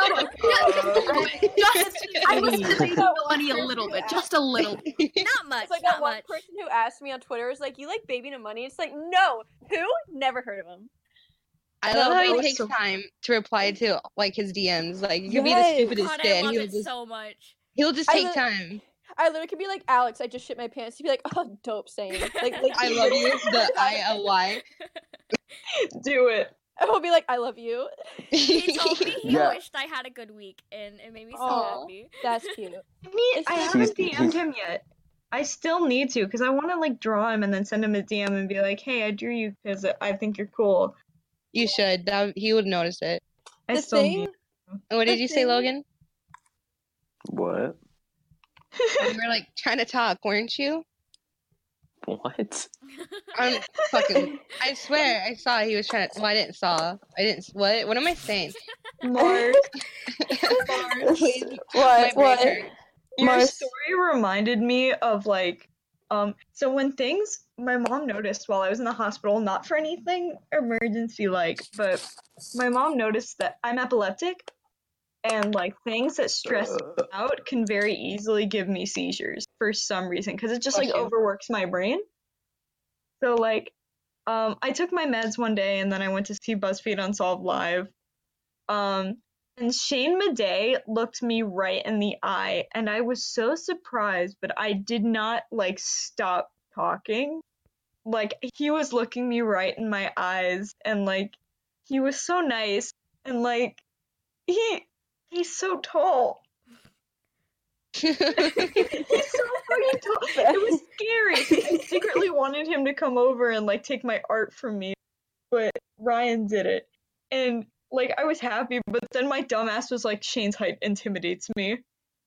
Speaker 2: I listen to Baby No Money a little bit, just a little.
Speaker 1: Not much.
Speaker 8: It's like
Speaker 1: not
Speaker 8: that one
Speaker 1: much.
Speaker 8: person who asked me on Twitter is like, "You like Baby No Money?" It's like, no. Who? Never heard of him.
Speaker 5: I love how he
Speaker 4: that was
Speaker 5: takes
Speaker 4: so-
Speaker 5: time to reply to his DMs. Like, it could be
Speaker 8: Yes.
Speaker 5: the stupidest
Speaker 1: God,
Speaker 5: shit,
Speaker 1: I
Speaker 5: and
Speaker 1: love it so much.
Speaker 5: he'll just
Speaker 8: I
Speaker 5: take
Speaker 8: li-
Speaker 5: time.
Speaker 8: I literally could be like, Alex, I just shit my pants. He'd be like, oh, dope saying. Like
Speaker 5: I love you. The ILY.
Speaker 4: Do it.
Speaker 8: And he'll be like, I love you.
Speaker 1: He told me he
Speaker 7: Yeah.
Speaker 1: wished I had a good week, and it made me so
Speaker 8: Aw.
Speaker 1: happy.
Speaker 8: That's cute.
Speaker 3: I
Speaker 8: He's-
Speaker 3: haven't
Speaker 7: he's-
Speaker 3: DM'd him yet. I still need to, because I want to draw him and then send him a DM and be like, hey, I drew you because I think you're cool.
Speaker 5: You should. He would notice it.
Speaker 3: I
Speaker 8: The
Speaker 3: still
Speaker 8: thing-
Speaker 3: need.
Speaker 5: And what did
Speaker 8: The
Speaker 5: you say,
Speaker 8: thing-
Speaker 5: Logan?
Speaker 7: What?
Speaker 5: You were trying to talk, weren't you?
Speaker 7: What?
Speaker 5: I'm fucking. I swear, I saw he was trying to. Well, I didn't saw. I didn't. What? What am I saying?
Speaker 3: Mars.
Speaker 5: Please, my brain
Speaker 8: What?
Speaker 5: hurts.
Speaker 3: Your
Speaker 8: Mars-
Speaker 3: story reminded me of so when things my mom noticed while I was in the hospital, not for anything emergency but my mom noticed that I'm epileptic, and things that stress me out can very easily give me seizures for some reason, because it just
Speaker 5: Bless you.
Speaker 3: overworks my brain. So I took my meds one day and then I went to see BuzzFeed Unsolved Live. And Shane Madej looked me right in the eye, and I was so surprised, but I did not stop talking. He was looking me right in my eyes, and he was so nice, and he's so tall. He's so fucking tall. It was scary. I secretly wanted him to come over and take my art from me, but Ryan did it, and I was happy, but then my dumbass was like, Shane's height intimidates me.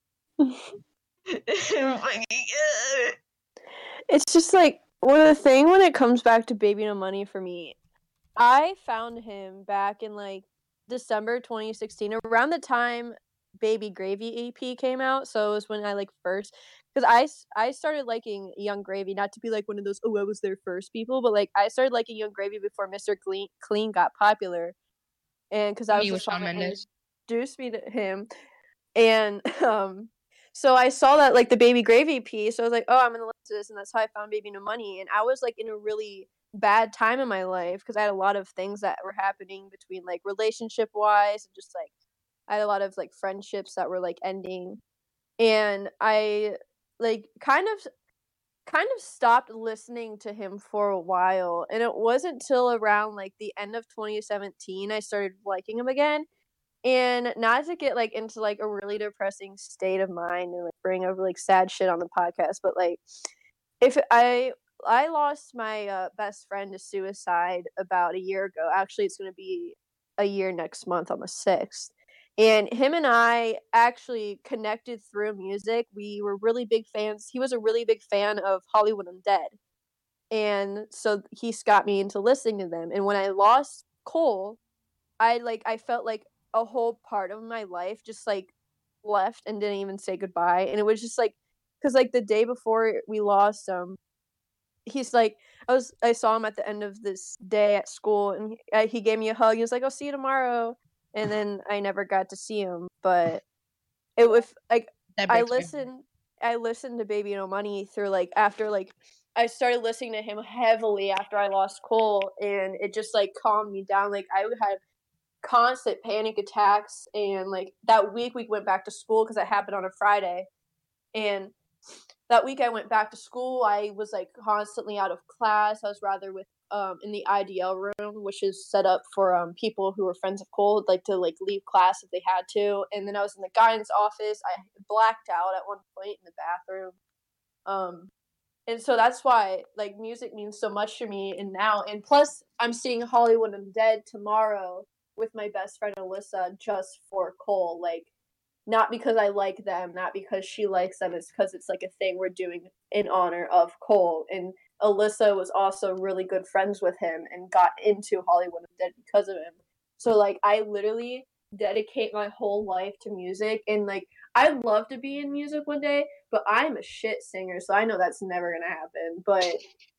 Speaker 8: It's just the thing when it comes back to Baby No Money for me, I found him back in December 2016, around the time
Speaker 3: Baby Gravy EP came out, so it was when I like first, because I started liking Young Gravy, not to be like one of those I was their first people, but like I started liking Young Gravy before Mr. Clean got popular, and because I was
Speaker 5: Me
Speaker 3: the
Speaker 5: with
Speaker 3: song
Speaker 5: Shawn
Speaker 3: that
Speaker 5: Mendes.
Speaker 3: introduced me to him, and so I saw that like the Baby Gravy EP, so I was like, oh, I'm gonna listen to this, and that's how I found Baby No Money, and I was like in a really bad time in my life because I had a lot of things that were happening between like relationship wise and just like I had a lot of like friendships that were like ending, and I like kind of stopped listening to him for a while, and it wasn't till around like the end of 2017 I started liking him again. And not to get like into like a really depressing state of mind and like bring up like sad shit on the podcast, but like if I lost my best friend to suicide about a year ago. Actually, it's going to be a year next month on the 6th. And him and I actually connected through music. We were really big fans. He was a really big fan of Hollywood Undead. And so he got me into listening to them. And when I lost Cole, I felt like a whole part of my life just like left and didn't even say goodbye. And it was just like, because like the day before we lost him, he's like, I saw him at the end of this day at school, and he gave me a hug. He was like, I'll see you tomorrow. And then I never got to see him, but it was like I listened to Baby No Money through like after like I started listening to him heavily after I lost Cole, and it just like calmed me down. Like I had constant panic attacks, and like that week we went back to school because it happened on a Friday, and that week I went back to school. I was like constantly out of class. I was rather with in the IDL room, which is set up for people who were friends of Cole, like to like leave class if they had to. And then I was in the guidance office. I blacked out at one point in the bathroom. And so that's why like music means so much to me. And plus I'm seeing Hollywood Undead tomorrow with my best friend Alyssa just for Cole. Like not because I like them, not because she likes them, it's because it's like a thing we're doing in honor of Cole. And Alyssa was also really good friends with him and got into Hollywood Undead because of him. So like I literally dedicate my whole life to music, and like I'd love to be in music one day, but I'm a shit singer, so I know that's never gonna happen. But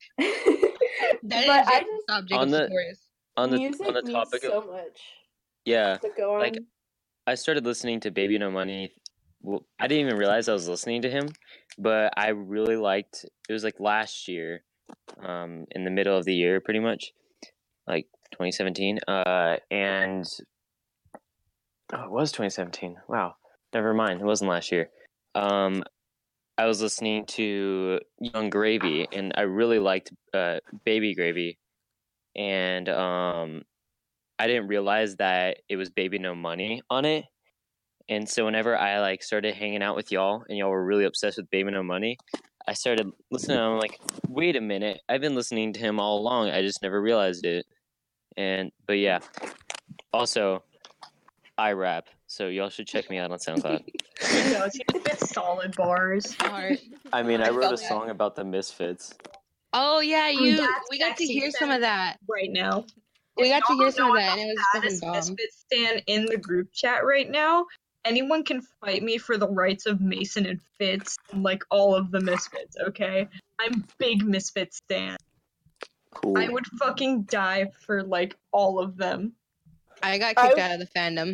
Speaker 5: that
Speaker 3: I
Speaker 5: is
Speaker 3: just
Speaker 5: stop Jacob Sartorius.
Speaker 7: on the
Speaker 3: music
Speaker 7: on the
Speaker 3: means
Speaker 7: topic
Speaker 3: so
Speaker 7: of
Speaker 3: much
Speaker 7: yeah,
Speaker 3: to go on.
Speaker 7: like I started listening to Baby No Money. Well, I didn't even realize I was listening to him, but I really liked. It was like last year, in the middle of the year, pretty much, like 2017. And oh, it was 2017. Wow, never mind. It wasn't last year. I was listening to Young Gravy, and I really liked Baby Gravy, and I didn't realize that it was Baby No Money on it. And so whenever I like started hanging out with y'all and y'all were really obsessed with Baby No Money, I started listening and I'm like, wait a minute, I've been listening to him all along. I just never realized it. But yeah. Also, I rap, so y'all should check me out on SoundCloud.
Speaker 4: No, he spits solid bars.
Speaker 7: I mean, I wrote
Speaker 5: felt
Speaker 7: a song about the Misfits.
Speaker 5: Oh yeah,
Speaker 4: That's
Speaker 5: we got to
Speaker 4: sexy
Speaker 5: hear some of that.
Speaker 4: right now.
Speaker 5: We got to
Speaker 4: Y'all
Speaker 5: hear some of
Speaker 4: know
Speaker 5: that,
Speaker 4: I'm
Speaker 5: and it
Speaker 4: the
Speaker 5: was fucking
Speaker 4: baddest
Speaker 5: bomb.
Speaker 4: Misfit stan in the group chat right now. Anyone can fight me for the rights of Mason and Fitz, and like all of the Misfits, okay? I'm big Misfit stan.
Speaker 7: Cool.
Speaker 4: I would fucking die for like all of them.
Speaker 5: I got kicked out of the fandom.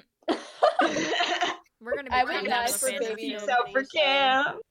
Speaker 1: We're gonna be
Speaker 3: I would
Speaker 1: kicked
Speaker 3: die
Speaker 1: out of
Speaker 3: for
Speaker 1: the
Speaker 3: Baby
Speaker 1: fandom
Speaker 3: No
Speaker 4: Out for
Speaker 3: Money, so-
Speaker 4: Cam.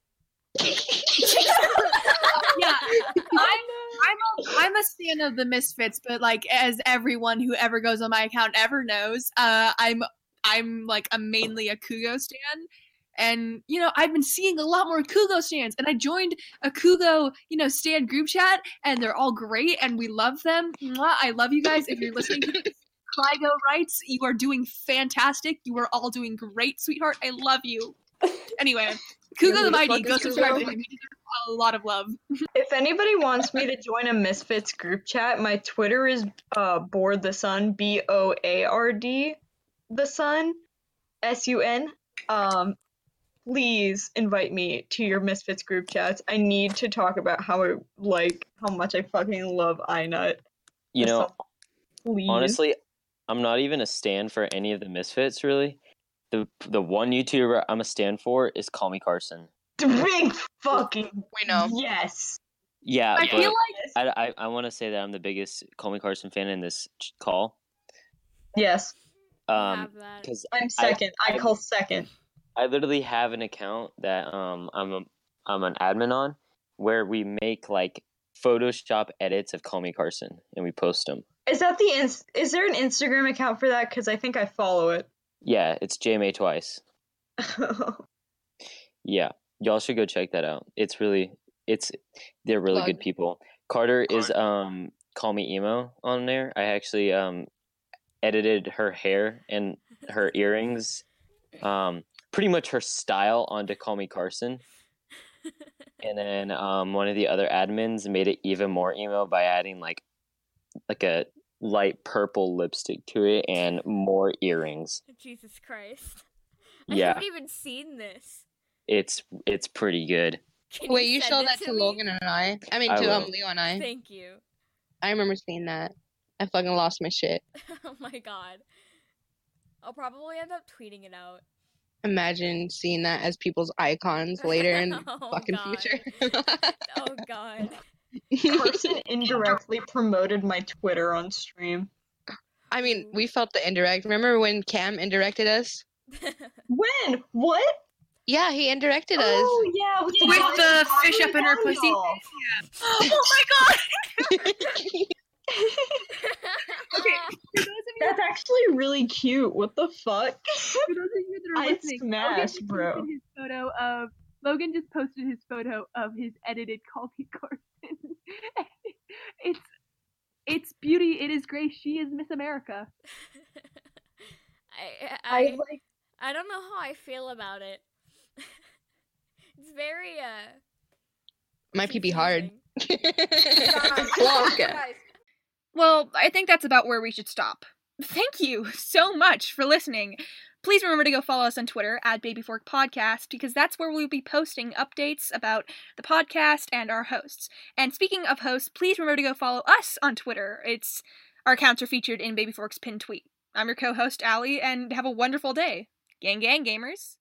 Speaker 2: Yeah, I'm a stan of the Misfits, but like as everyone who ever goes on my account ever knows, I'm like mainly a Kugo stan. And, you know, I've been seeing a lot more Kugo stans, and I joined a Kugo, stan group chat, and they're all great, and we love them. Mwah, I love you guys. If you're listening to this, Kygo writes, you are doing fantastic. You are all doing great, sweetheart. I love you. Anyway, Kugo the Mighty, go subscribe to him. He deserves a lot of love.
Speaker 4: If anybody wants me to join a Misfits group chat, my Twitter is Board the Sun, BOARD the Sun, SUN. Please invite me to your Misfits group chats. I need to talk about how much I fucking love iNut.
Speaker 7: You know,
Speaker 4: Please.
Speaker 7: honestly, I'm not even a stan for any of the Misfits, really. the one YouTuber I'm a stand for is Call Me Carson.
Speaker 4: Big fucking
Speaker 5: We know.
Speaker 4: yes.
Speaker 7: Yeah,
Speaker 2: I
Speaker 7: but
Speaker 2: feel like
Speaker 7: I want to say that I'm the biggest Call Me Carson fan in this call.
Speaker 4: Yes.
Speaker 1: Have that.
Speaker 7: Because
Speaker 4: I'm second. I call second.
Speaker 7: I literally have an account that I'm an admin on, where we make like Photoshop edits of Call Me Carson and we post them.
Speaker 4: Is that is there an Instagram account for that? Because I think I follow it.
Speaker 7: Yeah, it's JMA Twice. Yeah, y'all should go check that out. They're really good
Speaker 5: Plug.
Speaker 7: people. Carter is Call Me Emo on there. I actually edited her hair and her earrings, pretty much her style onto Call Me Carson. And then one of the other admins made it even more emo by adding like a light purple lipstick to it and more earrings.
Speaker 1: Jesus Christ.
Speaker 7: Yeah.
Speaker 1: I haven't even seen this.
Speaker 7: It's pretty good.
Speaker 1: Can
Speaker 5: Wait, you
Speaker 1: send
Speaker 5: showed
Speaker 1: it
Speaker 5: that to
Speaker 1: me?
Speaker 5: Logan and I. I mean,
Speaker 7: I
Speaker 5: to
Speaker 7: will.
Speaker 5: Leo and I.
Speaker 1: Thank you.
Speaker 5: I remember seeing that. I fucking lost my shit.
Speaker 1: Oh my god. I'll probably end up tweeting it out.
Speaker 5: Imagine seeing that as people's icons later in
Speaker 1: Oh,
Speaker 5: fucking
Speaker 1: God.
Speaker 5: future.
Speaker 1: Oh god.
Speaker 4: Carson indirectly promoted my Twitter on stream.
Speaker 5: I mean, we felt the indirect. Remember when Cam indirected us?
Speaker 4: When? What?
Speaker 5: Yeah, he indirected us.
Speaker 4: Oh yeah, with
Speaker 2: the fish up in her pussy.
Speaker 1: Oh my god.
Speaker 2: Okay, for those of you,
Speaker 4: That's actually really cute. What the fuck?
Speaker 2: for those of you that are
Speaker 4: I
Speaker 2: listening,
Speaker 4: smashed, bro.
Speaker 2: Logan just posted his photo of his edited Call Me Carson. It's beauty. It is grace. She is Miss America.
Speaker 1: I don't know how I feel about it. It's very
Speaker 5: Might be hard.
Speaker 6: Guys,
Speaker 2: Well, I think that's about where we should stop. Thank you so much for listening. Please remember to go follow us on Twitter at Babyfork Podcast, because that's where we'll be posting updates about the podcast and our hosts. And speaking of hosts, please remember to go follow us on Twitter. Our accounts are featured in Babyfork's pinned tweet. I'm your co-host, Allie, and have a wonderful day. Gang, gang, gamers.